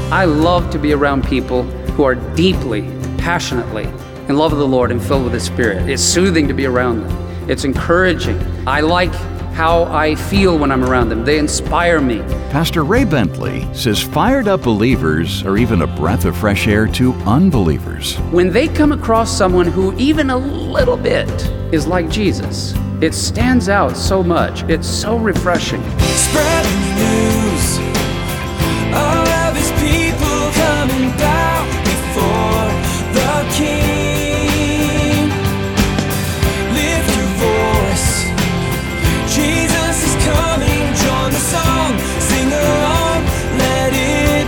I love to be around people who are deeply, passionately in love of the Lord and filled with His Spirit. It's soothing to be around them. It's encouraging. I like how I feel when I'm around them. They inspire me. Pastor Ray Bentley says fired-up believers are even a breath of fresh air to unbelievers. When they come across someone who even a little bit is like Jesus, it stands out so much. It's so refreshing. Spreading the news, all of His people coming down before the King. Lift your voice, Jesus is coming. Join the song, sing along, let it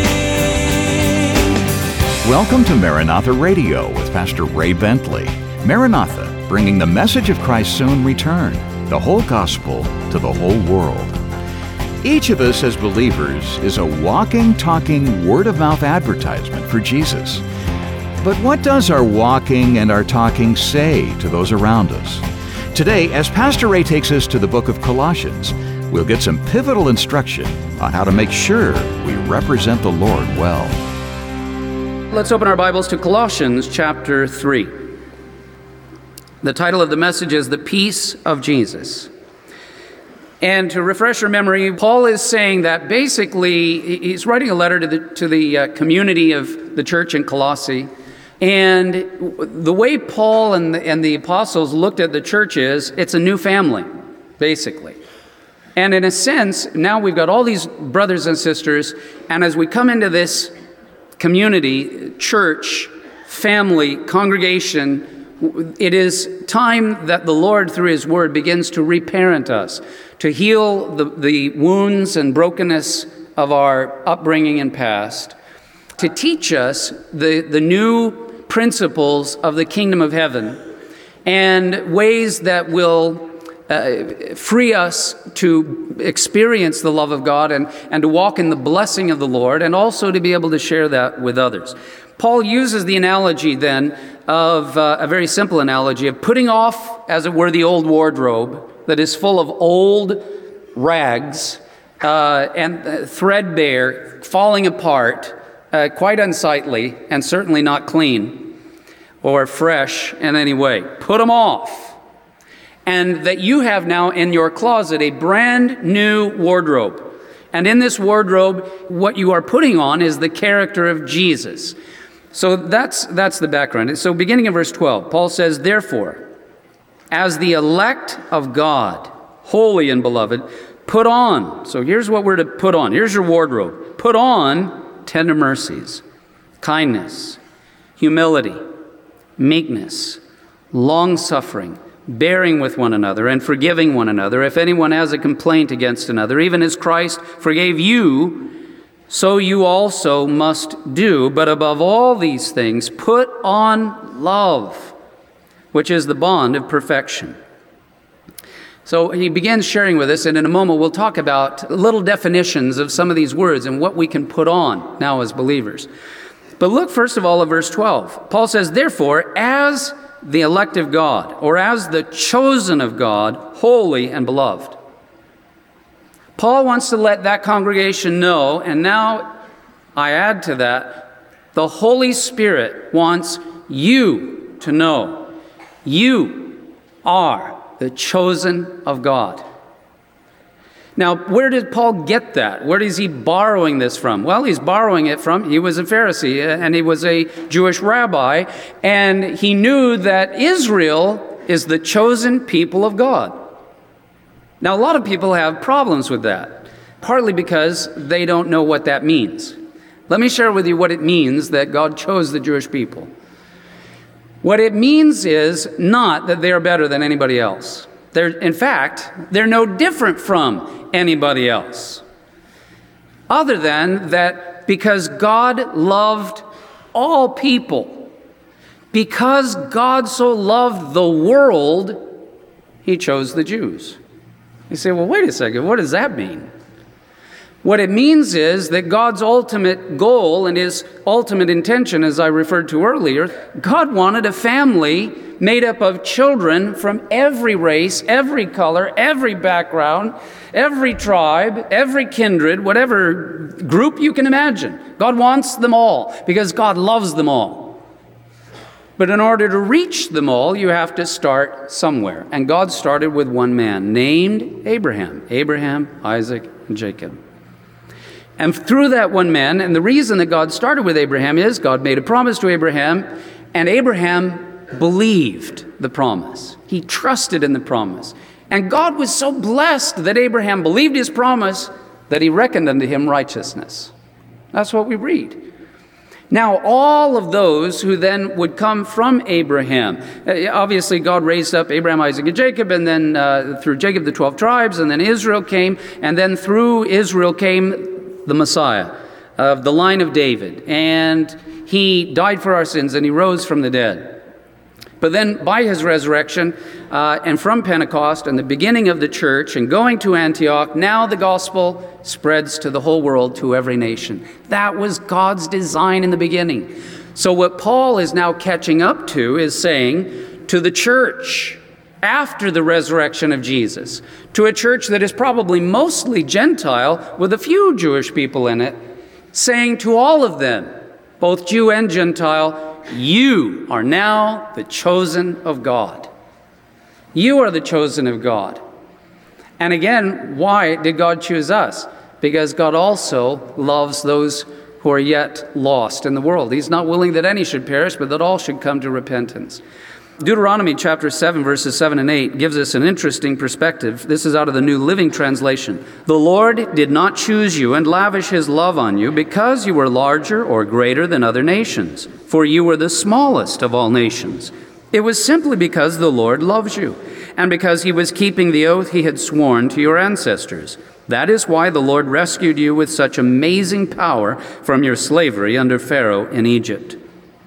ring. Welcome to Maranatha Radio with Pastor Ray Bentley. Maranatha, bringing the message of Christ's soon return, the whole gospel to the whole world. Each of us as believers is a walking, talking, word-of-mouth advertisement for Jesus. But what does our walking and our talking say to those around us? Today, as Pastor Ray takes us to the book of Colossians, we'll get some pivotal instruction on how to make sure we represent the Lord well. Let's open our Bibles to Colossians chapter 3. The title of the message is The Peace of Jesus. And to refresh your memory, Paul is saying that basically he's writing a letter to the community of the church in Colossae. And the way Paul and the apostles looked at the church is, it's a new family, basically. And in a sense, now we've got all these brothers and sisters, and as we come into this community, church, family, congregation, it is time that the Lord, through His Word, begins to reparent us, to heal the wounds and brokenness of our upbringing and past, to teach us the new principles of the kingdom of heaven and ways that will free us to experience the love of God and to walk in the blessing of the Lord, and also to be able to share that with others. Paul uses the analogy then of a very simple analogy of putting off, as it were, the old wardrobe that is full of old rags and threadbare, falling apart, quite unsightly, and certainly not clean or fresh in any way. Put them off. And that you have now in your closet a brand new wardrobe. And in this wardrobe, what you are putting on is the character of Jesus. So that's the background. So beginning in verse 12, Paul says, "Therefore, as the elect of God, holy and beloved, put on." So here's what we're to put on. Here's your wardrobe. Put on tender mercies, kindness, humility, meekness, long-suffering, bearing with one another and forgiving one another. If anyone has a complaint against another, even as Christ forgave you, so you also must do. But above all these things, put on love, which is the bond of perfection. So he begins sharing with us, and in a moment we'll talk about little definitions of some of these words and what we can put on now as believers. But look first of all at verse 12. Paul says, "Therefore, as the elect of God," or as the chosen of God, holy and beloved. Paul wants to let that congregation know, and now I add to that, the Holy Spirit wants you to know. You are the chosen of God. Now, where did Paul get that? Where is he borrowing this from? Well, he's borrowing it from, he was a Pharisee and he was a Jewish rabbi, and he knew that Israel is the chosen people of God. Now, a lot of people have problems with that, partly because they don't know what that means. Let me share with you what it means that God chose the Jewish people. What it means is not that they are better than anybody else. In fact, they're no different from anybody else. Other than that, because God loved all people, because God so loved the world, He chose the Jews. You say, well, wait a second, what does that mean? What it means is that God's ultimate goal and his ultimate intention, as I referred to earlier, God wanted a family made up of children from every race, every color, every background, every tribe, every kindred, whatever group you can imagine. God wants them all because God loves them all. But in order to reach them all, you have to start somewhere. And God started with one man named Abraham. Abraham, Isaac, and Jacob. And through that one man, and the reason that God started with Abraham is God made a promise to Abraham, and Abraham believed the promise. He trusted in the promise. And God was so blessed that Abraham believed his promise that he reckoned unto him righteousness. That's what we read. Now, all of those who then would come from Abraham, obviously God raised up Abraham, Isaac, and Jacob, and then through Jacob the 12 tribes, and then Israel came, and then through Israel came the Messiah of the line of David. And he died for our sins, and he rose from the dead. But then by his resurrection and from Pentecost and the beginning of the church and going to Antioch, now the gospel spreads to the whole world, to every nation. That was God's design in the beginning. So what Paul is now catching up to is saying to the church after the resurrection of Jesus, to a church that is probably mostly Gentile with a few Jewish people in it, saying to all of them, both Jew and Gentile, you are now the chosen of God. You are the chosen of God. And again, why did God choose us? Because God also loves those who are yet lost in the world. He's not willing that any should perish, but that all should come to repentance. Deuteronomy chapter 7, verses 7 and 8 gives us an interesting perspective. This is out of the New Living Translation. The Lord did not choose you and lavish his love on you because you were larger or greater than other nations, for you were the smallest of all nations. It was simply because the Lord loves you, and because he was keeping the oath he had sworn to your ancestors. That is why the Lord rescued you with such amazing power from your slavery under Pharaoh in Egypt.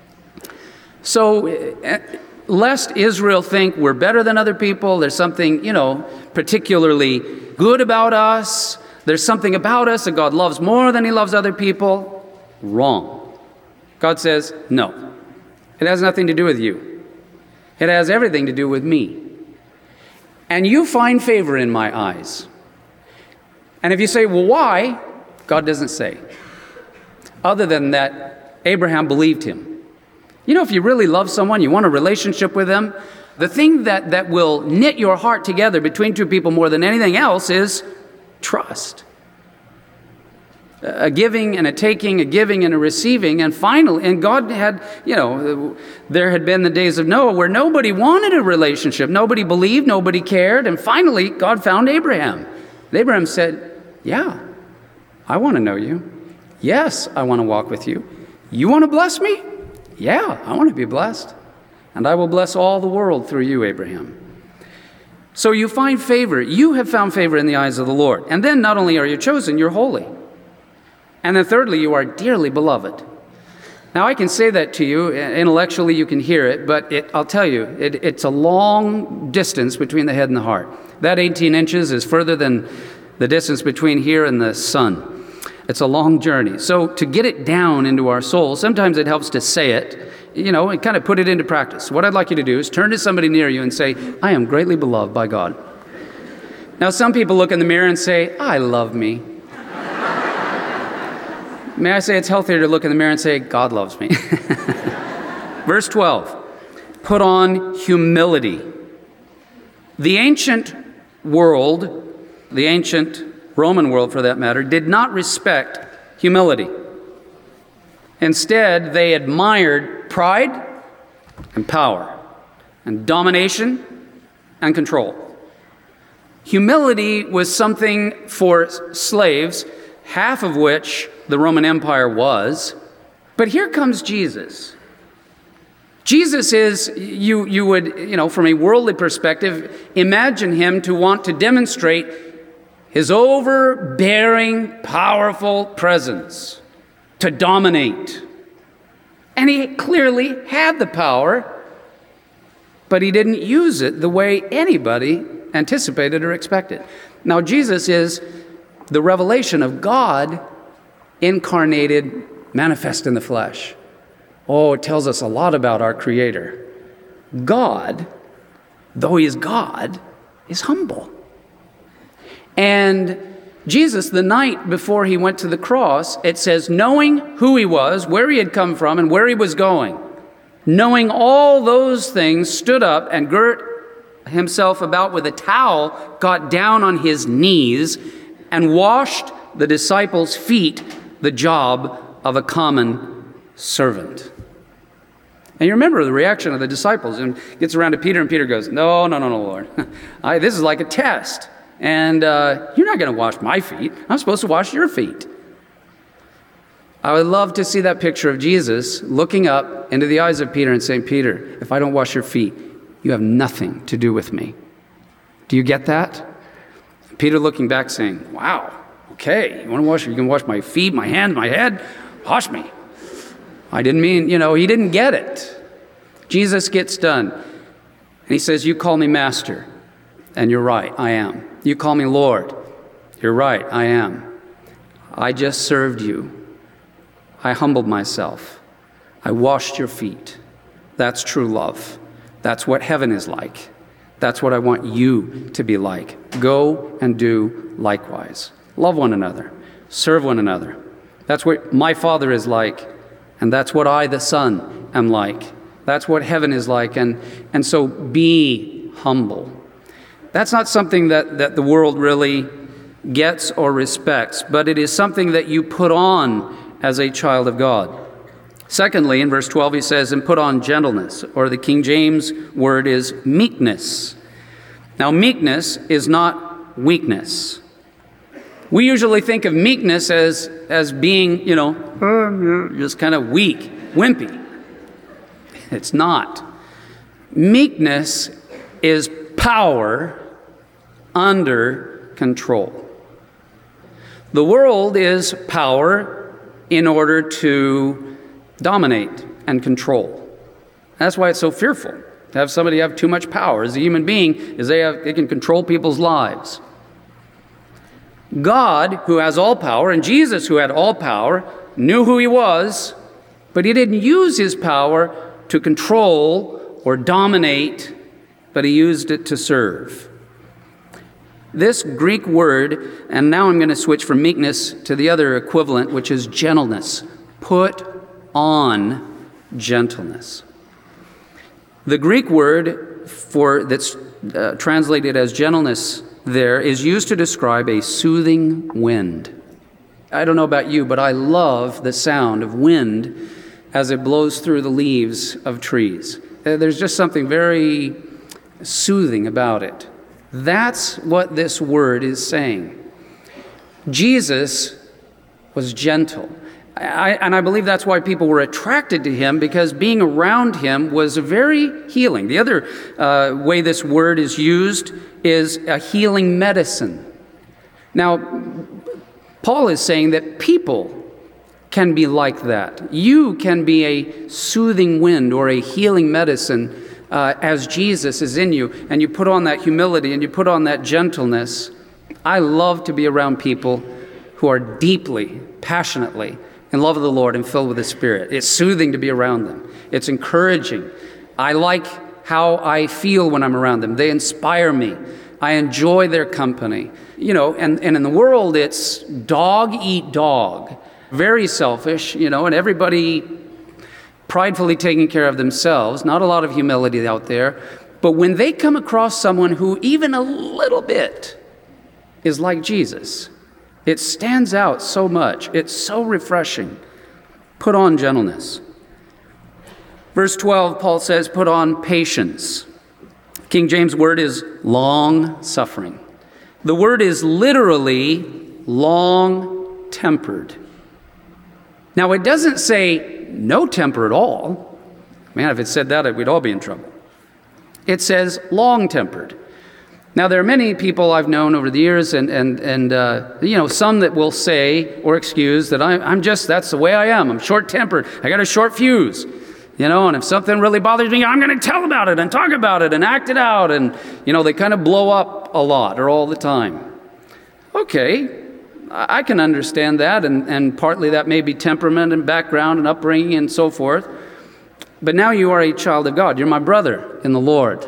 So, lest Israel think we're better than other people, there's something, particularly good about us, there's something about us that God loves more than he loves other people. Wrong. God says, no. It has nothing to do with you. It has everything to do with me. And you find favor in my eyes. And if you say, well, why? God doesn't say. Other than that, Abraham believed him. If you really love someone, you want a relationship with them, the thing that will knit your heart together between two people more than anything else is trust. A giving and a taking, a giving and a receiving. And finally, and God had, there had been the days of Noah where nobody wanted a relationship. Nobody believed, nobody cared. And finally, God found Abraham. And Abraham said, yeah, I want to know you. Yes, I want to walk with you. You want to bless me? Yeah, I want to be blessed. And I will bless all the world through you, Abraham. So you find favor. You have found favor in the eyes of the Lord. And then not only are you chosen, you're holy. And then thirdly, you are dearly beloved. Now I can say that to you, intellectually you can hear it, but I'll tell you, it's a long distance between the head and the heart. That 18 inches is further than the distance between here and the sun. It's a long journey. So to get it down into our soul, sometimes it helps to say it, and kind of put it into practice. What I'd like you to do is turn to somebody near you and say, I am greatly beloved by God. Now, some people look in the mirror and say, I love me. May I say it's healthier to look in the mirror and say, God loves me. Verse 12, put on humility. The ancient world, the ancient Roman world for that matter, did not respect humility. Instead, they admired pride and power and domination and control. Humility was something for slaves, half of which the Roman Empire was. But here comes Jesus. Jesus is, you would, from a worldly perspective, imagine him to want to demonstrate his overbearing, powerful presence to dominate. And he clearly had the power, but he didn't use it the way anybody anticipated or expected. Now, Jesus is the revelation of God incarnated, manifest in the flesh. Oh, it tells us a lot about our Creator. God, though he is God, is humble. And Jesus, the night before he went to the cross, it says, knowing who he was, where he had come from, and where he was going, knowing all those things, stood up and girt himself about with a towel, got down on his knees, and washed the disciples' feet, the job of a common servant. And you remember the reaction of the disciples, and gets around to Peter, and Peter goes, no, Lord. This is like a test. And you're not going to wash my feet. I'm supposed to wash your feet. I would love to see that picture of Jesus looking up into the eyes of Peter and saying, Peter, if I don't wash your feet, you have nothing to do with me. Do you get that? Peter looking back saying, wow, okay, you want to wash? You can wash my feet, my hands, my head? Wash me. I didn't mean, he didn't get it. Jesus gets done. And he says, you call me master. And you're right, I am. You call me Lord. You're right, I am. I just served you. I humbled myself. I washed your feet. That's true love. That's what heaven is like. That's what I want you to be like. Go and do likewise. Love one another. Serve one another. That's what my Father is like. And that's what I, the Son, am like. That's what heaven is like. And so be humble. That's not something that the world really gets or respects, but it is something that you put on as a child of God. Secondly, in verse 12, he says, and put on gentleness, or the King James word is meekness. Now, meekness is not weakness. We usually think of meekness as being, just kind of weak, wimpy. It's not. Meekness is power under control. The world is power in order to dominate and control. That's why it's so fearful to have somebody have too much power as a human being, is they can control people's lives. God, who has all power, and Jesus, who had all power, knew who he was, but he didn't use his power to control or dominate, but he used it to serve. This Greek word, and now I'm going to switch from meekness to the other equivalent, which is gentleness. Put on gentleness. The Greek word that's translated as gentleness there is used to describe a soothing wind. I don't know about you, but I love the sound of wind as it blows through the leaves of trees. There's just something very soothing about it. That's what this word is saying. Jesus was gentle. And I believe that's why people were attracted to him, because being around him was very healing. The other way this word is used is a healing medicine. Now, Paul is saying that people can be like that. You can be a soothing wind or a healing medicine as Jesus is in you, and you put on that humility and you put on that gentleness. I love to be around people who are deeply, passionately in love of the Lord and filled with the Spirit. It's soothing to be around them. It's encouraging. I like how I feel when I'm around them. They inspire me. I enjoy their company. And in the world, it's dog eat dog. Very selfish, and everybody pridefully taking care of themselves. Not a lot of humility out there. But when they come across someone who even a little bit is like Jesus, it stands out so much. It's so refreshing. Put on gentleness. Verse 12, Paul says, put on patience. King James word is long-suffering. The word is literally long-tempered. Now, it doesn't say no temper at all. Man, if it said that, we'd all be in trouble. It says long-tempered. Now, there are many people I've known over the years, and some that will say or excuse that that's the way I am. I'm short-tempered. I got a short fuse. And if something really bothers me, I'm going to tell about it and talk about it and act it out. And, they kind of blow up a lot or all the time. Okay, I can understand that, and partly that may be temperament and background and upbringing and so forth. But now you are a child of God. You're my brother in the Lord.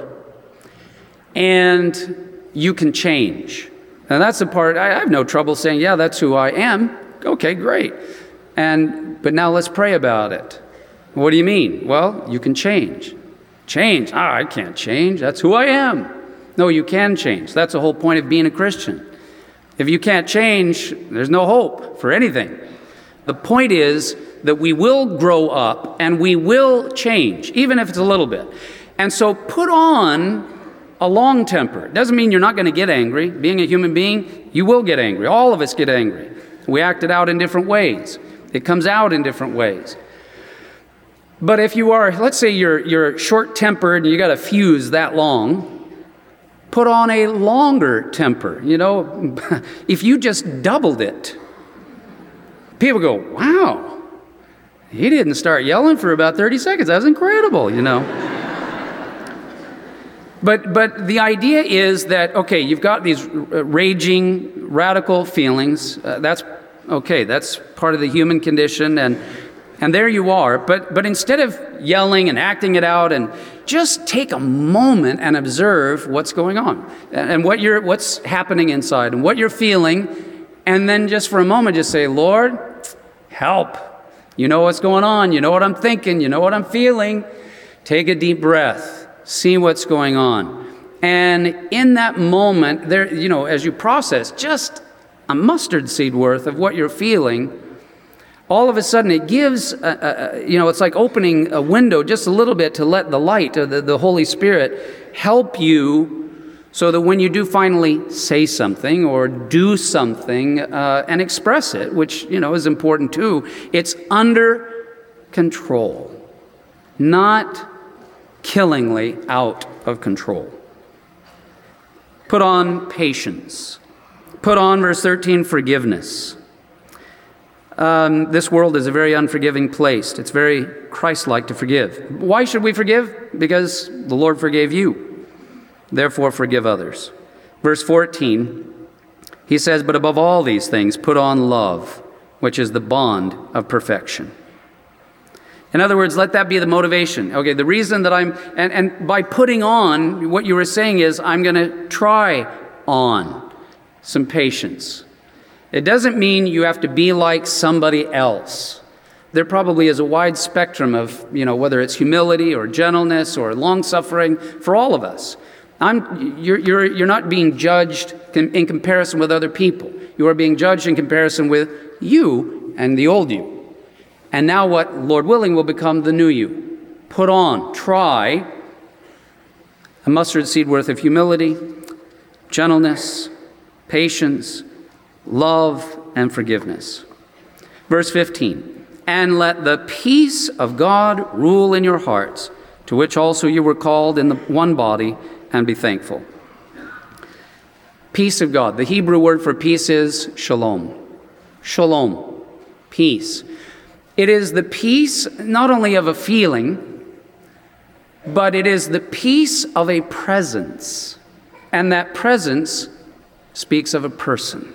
And you can change. And that's the part, I have no trouble saying, yeah, that's who I am. Okay, great. But now let's pray about it. What do you mean? Well, you can change. Change? I can't change. That's who I am. No, you can change. That's the whole point of being a Christian. If you can't change, there's no hope for anything. The point is that we will grow up and we will change, even if it's a little bit. And so put on a long temper. It doesn't mean you're not going to get angry. Being a human being, you will get angry. All of us get angry. We act it out in different ways. It comes out in different ways. But if you are, let's say you're short-tempered and you got a fuse that long, put on a longer temper. You know, if you just doubled it, people go, wow, he didn't start yelling for about 30 seconds. That was incredible, you know. But the idea is that, okay, you've got these raging, radical feelings. That's okay. That's part of the human condition, and there you are. But instead of yelling and acting it out, and just take a moment and observe what's going on and what's happening inside and what you're feeling, and then just for a moment, just say, Lord, help. You know what's going on. You know what I'm thinking. You know what I'm feeling. Take a deep breath. See what's going on. And in that moment, there, you know, as you process just a mustard seed worth of what you're feeling, all of a sudden it gives, it's like opening a window just a little bit to let the light of the Holy Spirit help you so that when you do finally say something or do something and express it, which, you know, is important too, it's under control, not killingly out of control. Put on patience. Put on, verse 13, forgiveness. This world is a very unforgiving place. It's very Christ-like to forgive. Why should we forgive? Because the Lord forgave you. Therefore, forgive others. Verse 14, he says, but above all these things, put on love, which is the bond of perfection. In other words, let that be the motivation. Okay, the reason that and by putting on, what you were saying is, I'm going to try on some patience. It doesn't mean you have to be like somebody else. There probably is a wide spectrum of, you know, whether it's humility or gentleness or long-suffering for all of us. You're not being judged in comparison with other people. You are being judged in comparison with you and the old you. And now what, Lord willing, will become the new you. Put on, try a mustard seed worth of humility, gentleness, patience, love, and forgiveness. Verse 15, and let the peace of God rule in your hearts, to which also you were called in the one body, and be thankful. Peace of God. The Hebrew word for peace is shalom. Shalom, peace. It is the peace not only of a feeling, but it is the peace of a presence. And that presence speaks of a person.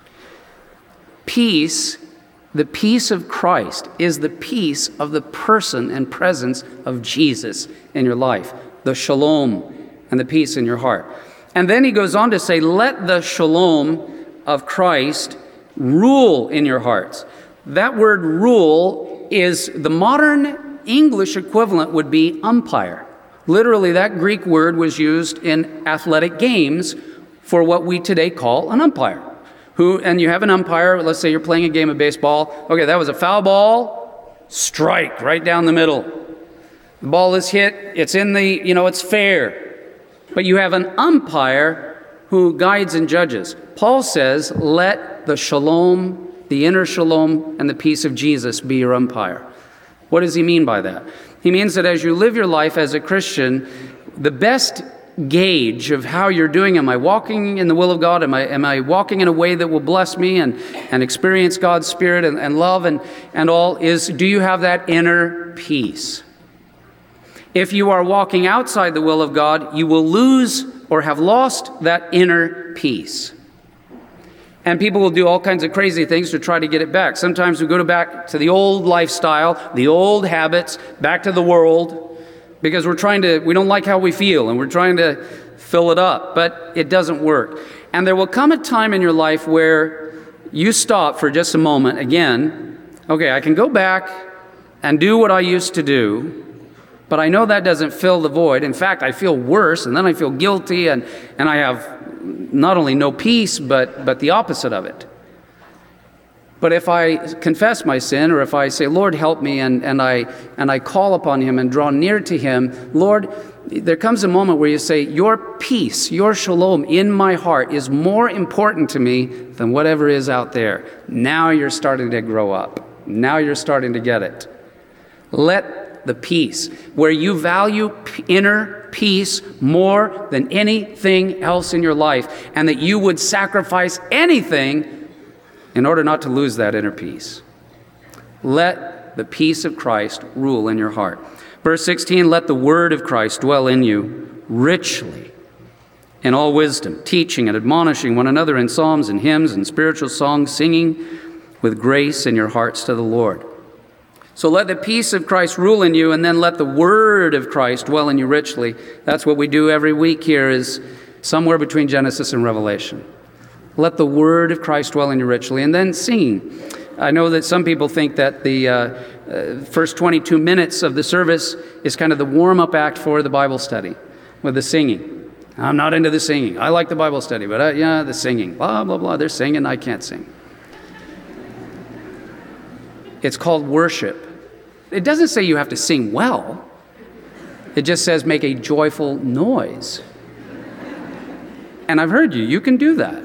Peace, the peace of Christ, is the peace of the person and presence of Jesus in your life. The shalom and the peace in your heart. And then he goes on to say, let the shalom of Christ rule in your hearts. That word rule is the modern English equivalent would be umpire. Literally, that Greek word was used in athletic games for what we today call an umpire. And you have an umpire, let's say you're playing a game of baseball. Okay, that was a foul ball, strike right down the middle. The ball is hit, it's in the, it's fair. But you have an umpire who guides and judges. Paul says, let the shalom, the inner shalom and the peace of Jesus be your umpire. What does he mean by that? He means that as you live your life as a Christian, the best gauge of how you're doing, am I walking in the will of God? Am I walking in a way that will bless me and experience God's Spirit and love and all, is do you have that inner peace? If you are walking outside the will of God, you will lose or have lost that inner peace. And people will do all kinds of crazy things to try to get it back. Sometimes we go back to the old lifestyle, the old habits, back to the world, because we don't like how we feel, and we're trying to fill it up, but it doesn't work. And there will come a time in your life where you stop for just a moment again. Okay, I can go back and do what I used to do, but I know that doesn't fill the void. In fact, I feel worse, and then I feel guilty, and I have not only no peace, but the opposite of it. But if I confess my sin, or if I say, Lord, help me, and I call upon Him and draw near to Him, Lord, there comes a moment where you say, your peace, your shalom in my heart is more important to me than whatever is out there. Now you're starting to grow up. Now you're starting to get it. Let the peace, where you value inner peace more than anything else in your life, and that you would sacrifice anything in order not to lose that inner peace. Let the peace of Christ rule in your heart. Verse 16, let the word of Christ dwell in you richly in all wisdom, teaching and admonishing one another in psalms and hymns and spiritual songs, singing with grace in your hearts to the Lord. So let the peace of Christ rule in you, and then let the word of Christ dwell in you richly. That's what we do every week here, is somewhere between Genesis and Revelation. Let the word of Christ dwell in you richly. And then singing. I know that some people think that the first 22 minutes of the service is kind of the warm-up act for the Bible study with the singing. I'm not into the singing. I like the Bible study, but the singing. Blah, blah, blah. They're singing. I can't sing. It's called worship. It doesn't say you have to sing well. It just says make a joyful noise. And I've heard you. You can do that.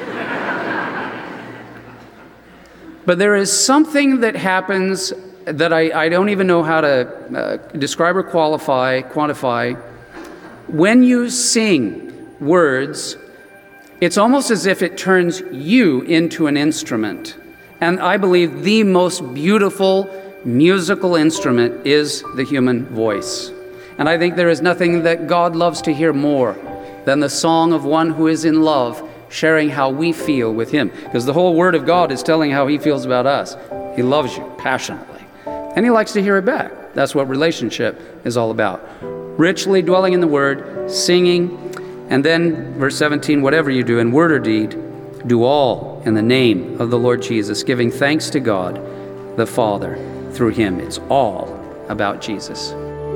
But there is something that happens that I don't even know how to describe or quantify. When you sing words, it's almost as if it turns you into an instrument. And I believe the most beautiful musical instrument is the human voice. And I think there is nothing that God loves to hear more than the song of one who is in love, sharing how we feel with Him. Because the whole Word of God is telling how He feels about us. He loves you passionately. And He likes to hear it back. That's what relationship is all about. Richly dwelling in the Word, singing, and then verse 17, whatever you do in word or deed, do all in the name of the Lord Jesus, giving thanks to God the Father through Him. It's all about Jesus.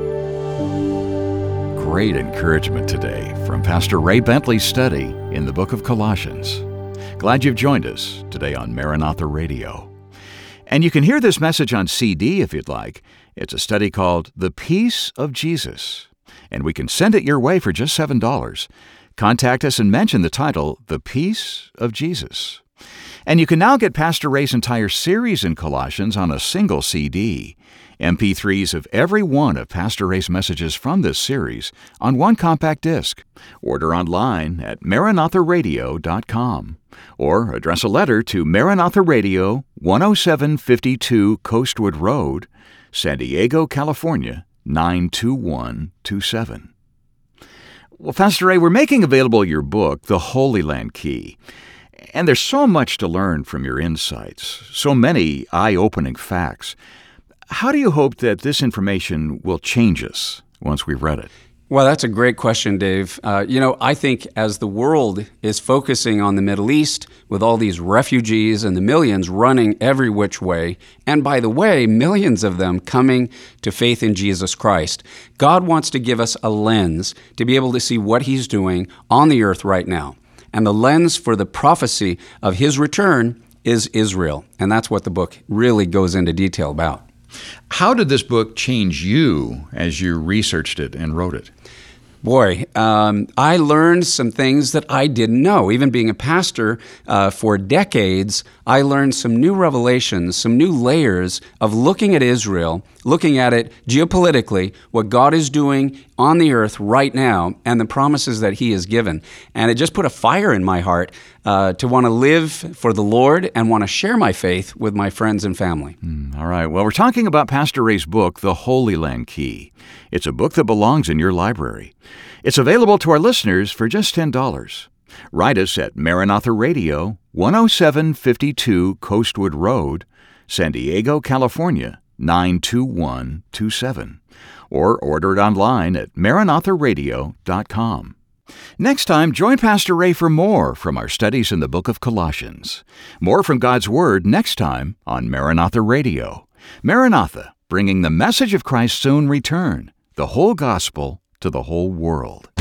Great encouragement today from Pastor Ray Bentley's study in the book of Colossians. Glad you've joined us today on Maranatha Radio. And you can hear this message on CD if you'd like. It's a study called The Peace of Jesus, and we can send it your way for just $7. Contact us and mention the title, The Peace of Jesus. And you can now get Pastor Ray's entire series in Colossians on a single CD, MP3s of every one of Pastor Ray's messages from this series on one compact disc. Order online at maranatharadio.com or address a letter to Maranatha Radio, 10752 Coastwood Road, San Diego, California, 92127. Well, Pastor Ray, we're making available your book, The Holy Land Key. And there's so much to learn from your insights, so many eye-opening facts. How do you hope that this information will change us once we've read it? Well, that's a great question, Dave. I think as the world is focusing on the Middle East with all these refugees and the millions running every which way, and by the way, millions of them coming to faith in Jesus Christ, God wants to give us a lens to be able to see what He's doing on the earth right now. And the lens for the prophecy of His return is Israel. And that's what the book really goes into detail about. How did this book change you as you researched it and wrote it? Boy, I learned some things that I didn't know. Even being a pastor for decades, I learned some new revelations, some new layers of looking at Israel, looking at it geopolitically, what God is doing on the earth right now, and the promises that He has given. And it just put a fire in my heart to want to live for the Lord and want to share my faith with my friends and family. All right. Well, we're talking about Pastor Ray's book, The Holy Land Key. It's a book that belongs in your library. It's available to our listeners for just $10. Write us at Maranatha Radio, 10752 Coastwood Road, San Diego, California, 92127. Or order it online at maranatharadio.com. Next time, join Pastor Ray for more from our studies in the book of Colossians. More from God's Word next time on Maranatha Radio. Maranatha, bringing the message of Christ's soon return, the whole gospel to the whole world.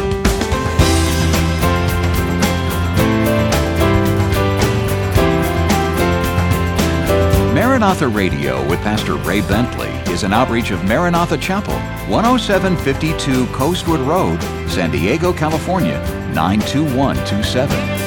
Maranatha Radio with Pastor Ray Bentley is an outreach of Maranatha Chapel, 10752 Coastwood Road, San Diego, California, 92127.